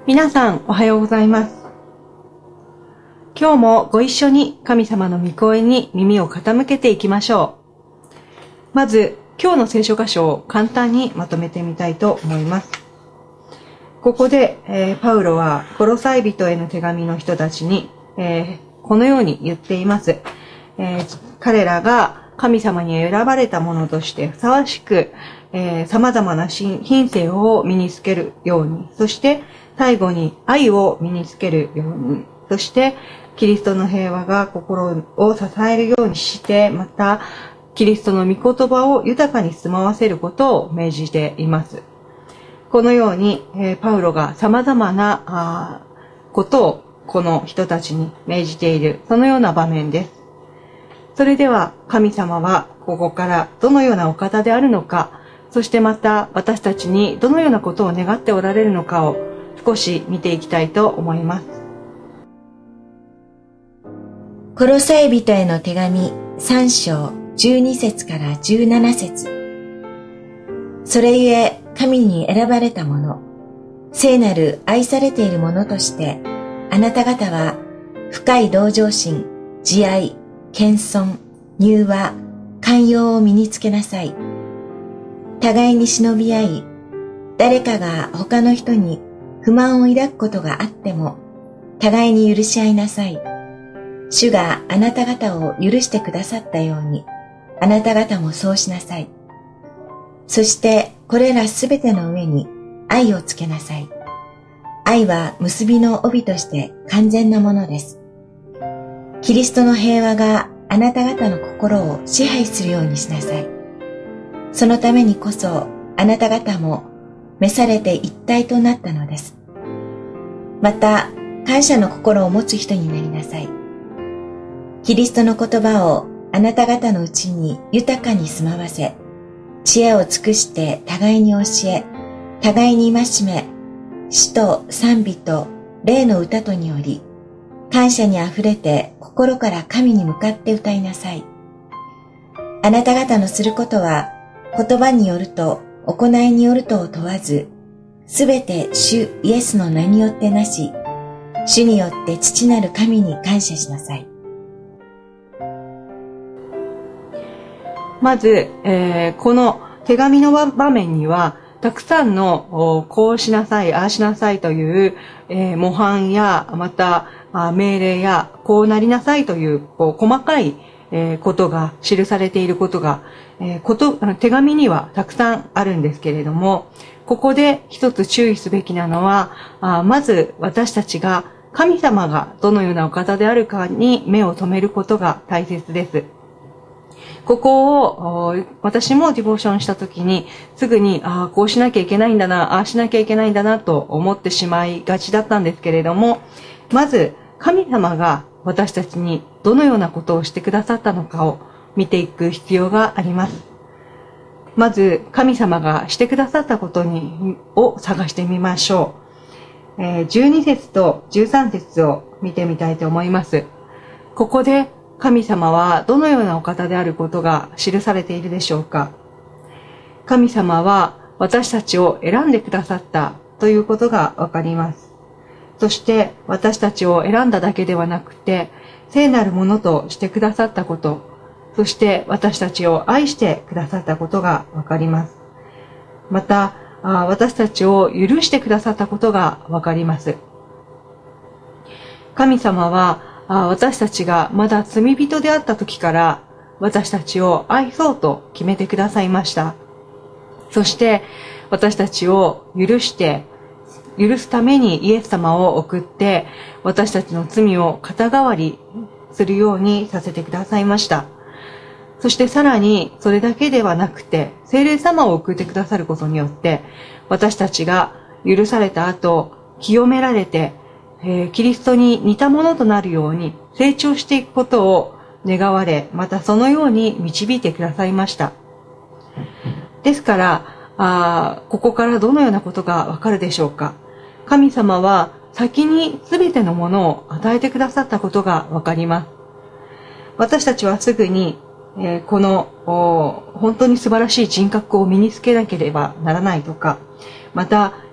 皆さんおはようございます。今日もご一緒に神様の御声に耳を傾けていきましょう。まず今日の聖書箇所を簡単にまとめてみたいと思います。ここで、パウロはコロサイ人への手紙の人たちに、このように言っています。彼らが神様に選ばれたものとしてふさわしく、様々な品性を身につけるように、そして最後に愛を身につけるように、そしてキリストの平和が心を支えるようにして、またキリストの御言葉を豊かに住まわせることを命じています。このように、パウロが様々なことをこの人たちに命じている、そのような場面です。それでは神様はここからどのようなお方であるのか、そしてまた私たちにどのようなことを願っておられるのかを少し見ていきたいと思います。 コロサイ人への手紙3章12節から17節。それゆえ神に選ばれた者、聖なる愛されている者として、あなた方は深い同情心、慈愛、謙遜、柔和、寛容を身につけなさい。互いに忍び合い、誰かが他の人に不満を抱くことがあっても、互いに許し合いなさい。主があなた方を許してくださったように、あなた方もそうしなさい。そしてこれらすべての上に愛をつけなさい。愛は結びの帯として完全なものです。キリストの平和があなた方の心を支配するようにしなさい。そのためにこそあなた方も召されて一体となったのです。また感謝の心を持つ人になりなさい。キリストの言葉をあなた方のうちに豊かに住まわせ、知恵を尽くして互いに教え、互いに戒め、詩と賛美と霊の歌とにより、感謝にあふれて心から神に向かって歌いなさい。あなた方のすることは、言葉によると行いによるとを問わず、すべて主イエスの名によってなし、主によって父なる神に感謝しなさい。 まず、この手紙の場面には、たくさんのこうしなさい、ああしなさいという、模範や、また命令や、こうなりなさいという、細かいことが記されていることが、手紙にはたくさんあるんですけれども、ここで一つ注意すべきなのは、まず私たちが神様がどのようなお方であるかに目を留めることが大切です。ここを私もディボーションしたときにすぐにこうしなきゃいけないんだな、ああしなきゃいけないんだなと思ってしまいがちだったんですけれども、まず神様が私たちにどのようなことをしてくださったのかを見ていく必要があります。まず神様がしてくださったことを探してみましょう。12節と13節を見てみたいと思います。ここで神様はどのようなお方であることが記されているでしょうか。神様は私たちを選んでくださったということがわかります。そして私たちを選んだだけではなくて、聖なるものとしてくださったこと、そして私たちを愛してくださったことがわかります。また、私たちを許してくださったことがわかります。神様は私たちがまだ罪人であった時から私たちを愛そうと決めてくださいました。そして私たちを許すためにイエス様を送って私たちの罪を肩代わりするようにさせてくださいました。そしてさらにそれだけではなくて聖霊様を送ってくださることによって私たちが許された後清められてキリストに似たものとなるように成長していくことを願われ、またそのように導いてくださいました。ですから、ここからどのようなことがわかるでしょうか。神様は先に全てのものを与えてくださったことがわかります。私たちはすぐに、この本当に素晴らしい人格を身につけなければならないとか、また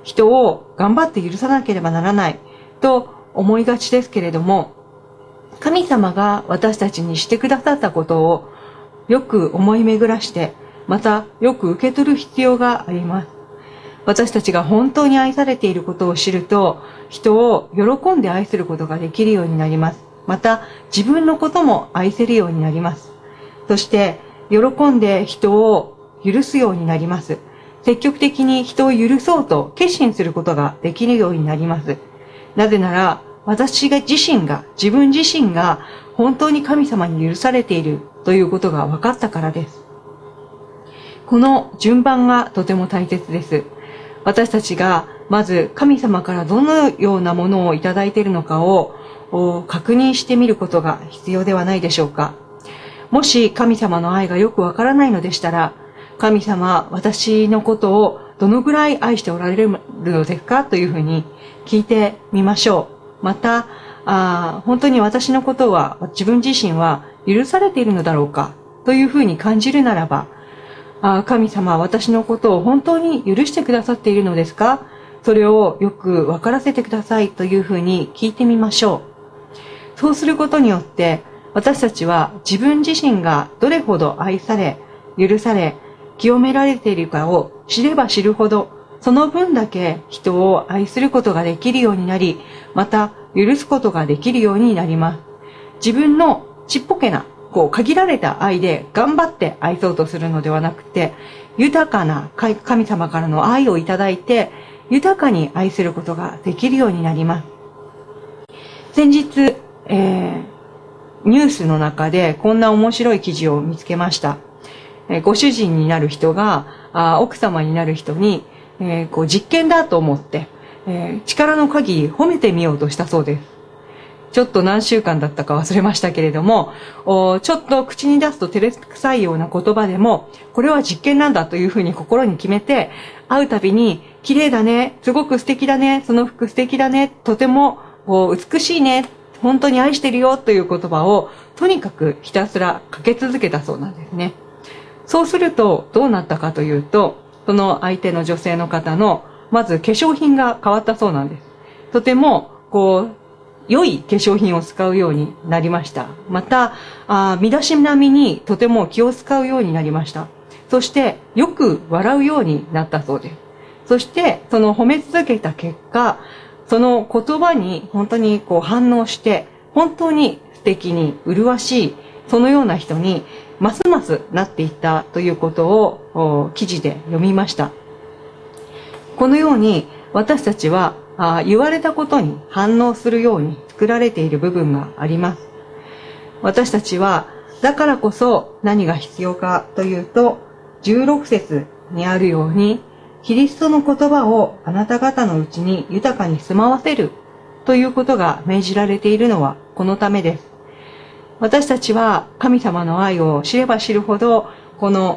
人を頑張って許さなければならないと思いがちですけれども、神様が私たちにしてくださったことをよく思い巡らして、またよく受け取る必要があります。私たちが本当に愛されていることを知ると、人を喜んで愛することができるようになります。また自分のことも愛せるようになります。そして喜んで人を許すようになります。積極的に人を許そうと決心することができるようになります。なぜなら自分自身が本当に神様に許されているということが分かったからです。この順番がとても大切です。私たちがまず神様からどのようなものをいただいているのかを確認してみることが必要ではないでしょうか。もし神様の愛がよくわからないのでしたら、神様、私のことをどのぐらい愛しておられるのですかというふうに聞いてみましょう。また、本当に私のことは自分自身は許されているのだろうかというふうに感じるならば、神様、私のことを本当に許してくださっているのですか？それをよく分からせてくださいというふうに聞いてみましょう。そうすることによって、私たちは自分自身がどれほど愛され、許され、清められているかを知れば知るほど、その分だけ人を愛することができるようになり、また許すことができるようになります。自分のちっぽけな限られた愛で頑張って愛そうとするのではなくて、豊かな神様からの愛をいただいて、豊かに愛することができるようになります。先日、ニュースの中でこんな面白い記事を見つけました。ご主人になる人が奥様になる人に、実験だと思って、力の限り褒めてみようとしたそうです。ちょっと何週間だったか忘れましたけれども、ちょっと口に出すと照れくさいような言葉でも、これは実験なんだというふうに心に決めて、会うたびに、綺麗だね、すごく素敵だね、その服素敵だね、とても美しいね、本当に愛してるよという言葉を、とにかくひたすらかけ続けたそうなんですね。そうするとどうなったかというと、その相手の女性の方の、まず化粧品が変わったそうなんです。とても、良い化粧品を使うようになりました。また、身だしなみにとても気を使うようになりました。そして、よく笑うようになったそうです。そして、その褒め続けた結果、その言葉に本当に反応して、本当に素敵に麗しい、そのような人にますますなっていったということを記事で読みました。このように私たちは言われたことに反応するように作られている部分があります。私たちはだからこそ何が必要かというと、16節にあるように、キリストの言葉をあなた方のうちに豊かに住まわせるということが命じられているのはこのためです。私たちは神様の愛を知れば知るほど、この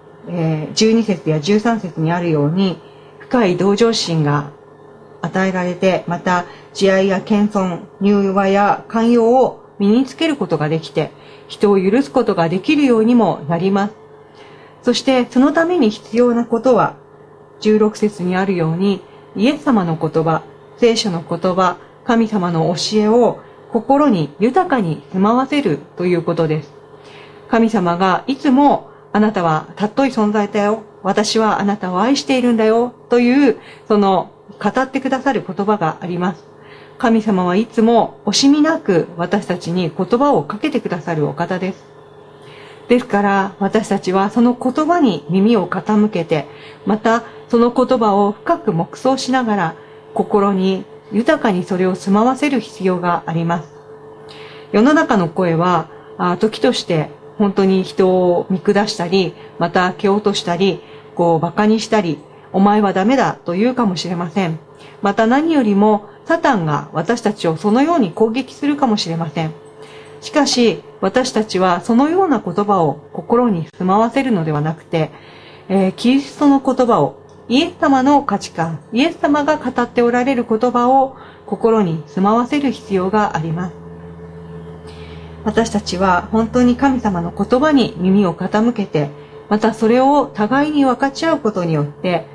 12節や13節にあるように、深い同情心が与えられて、また慈愛や謙遜、柔和や寛容を身につけることができて、人を許すことができるようにもなります。そしてそのために必要なことは、16節にあるように、イエス様の言葉、聖書の言葉、神様の教えを心に豊かに住まわせるということです。神様がいつも、あなたは尊い存在だよ、私はあなたを愛しているんだよという、その語ってくださる言葉があります。神様はいつも惜しみなく私たちに言葉をかけてくださるお方です。ですから私たちはその言葉に耳を傾けて、またその言葉を深く黙想しながら、心に豊かにそれを住まわせる必要があります。世の中の声は時として本当に人を見下したり、また蹴落としたり、馬鹿にしたり、お前はダメだと言うかもしれません。また何よりもサタンが私たちをそのように攻撃するかもしれません。しかし私たちはそのような言葉を心に住まわせるのではなくて、キリストの言葉を、イエス様の価値観、イエス様が語っておられる言葉を心に住まわせる必要があります。私たちは本当に神様の言葉に耳を傾けて、またそれを互いに分かち合うことによって、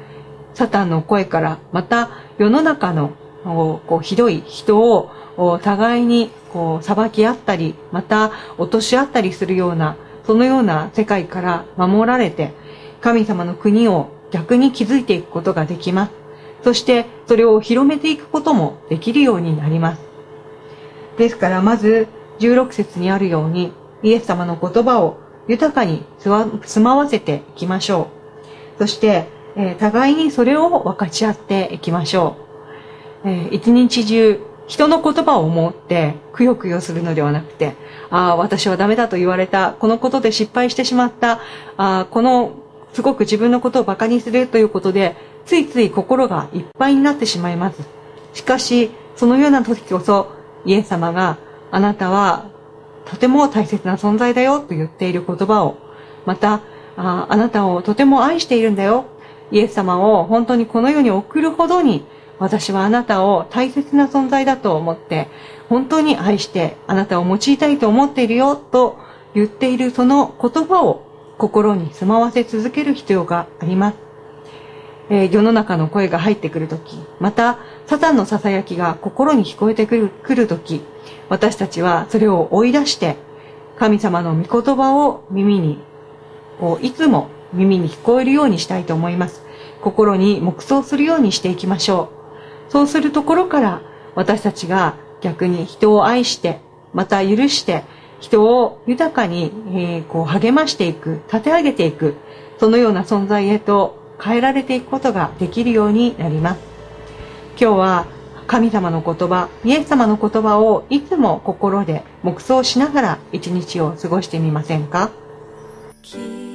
サタンの声から、また世の中のひどい人を互いに裁き合ったり、また落とし合ったりするような、そのような世界から守られて、神様の国を逆に築いていくことができます。そしてそれを広めていくこともできるようになります。ですからまず16節にあるように、イエス様の言葉を豊かに住まわせていきましょう。そして互いにそれを分かち合っていきましょう。一日中人の言葉を思ってくよくよするのではなくて、私はダメだと言われた、このことで失敗してしまった、すごく自分のことをバカにするということで、ついつい心がいっぱいになってしまいます。しかし、そのような時こそ、イエス様があなたはとても大切な存在だよと言っている言葉を、また、あなたをとても愛しているんだよ。イエス様を本当にこの世に送るほどに、私はあなたを大切な存在だと思って、本当に愛してあなたを用いたいと思っているよと言っているその言葉を心に住まわせ続ける必要があります。世の中の声が入ってくるとき、またサタンの囁きが心に聞こえてくるとき、私たちはそれを追い出して、神様の御言葉をいつも耳に聞こえるようにしたいと思います。心に黙想するようにしていきましょう。そうするところから私たちが逆に人を愛して、また許して、人を豊かに、励ましていく、立て上げていく、そのような存在へと変えられていくことができるようになります。今日は神様の言葉、イエス様の言葉をいつも心で黙想しながら一日を過ごしてみませんか？ 希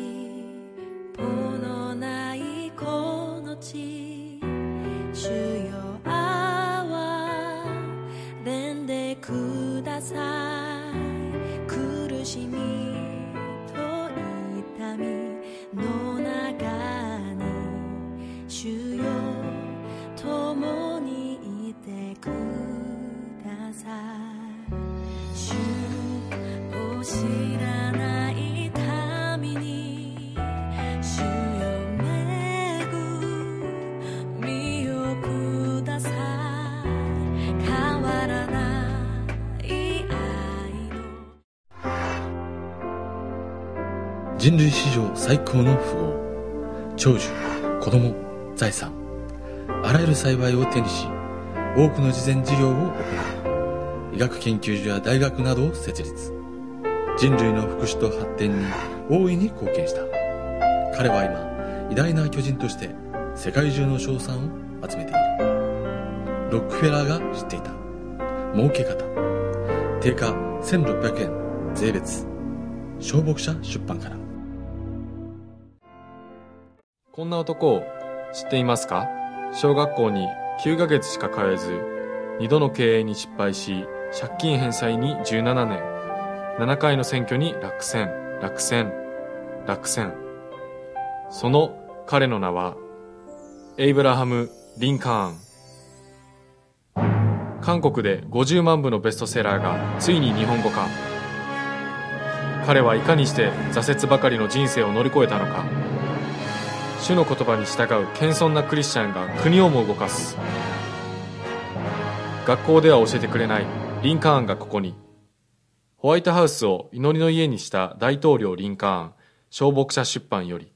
望のないこの地、主よ憐れんでください。苦しみと痛みの中に主よ共にいてください。主を知らない民に主よ恵みをください。変わらない愛の人類史上最高の富豪、長寿、子供、財産、あらゆる幸いを手にし、多くの慈善事業を行う。医学研究所や大学などを設立。人類の福祉と発展に大いに貢献した。彼は今、偉大な巨人として世界中の称賛を集めている。ロックフェラーが知っていた儲け方。定価1600円税別。小牧者出版から。 こんな男を知っていますか？小学校に9ヶ月しか通えず、2度の経営に失敗し、借金返済に17年、7回の選挙に落選。その彼の名は、エイブラハム・リンカーン。韓国で50万部のベストセラーがついに日本語化。彼はいかにして挫折ばかりの人生を乗り越えたのか。主の言葉に従う謙遜なクリスチャンが国をも動かす。学校では教えてくれないリンカーンがここに。ホワイトハウスを祈りの家にした大統領リンカーン、小牧者出版より。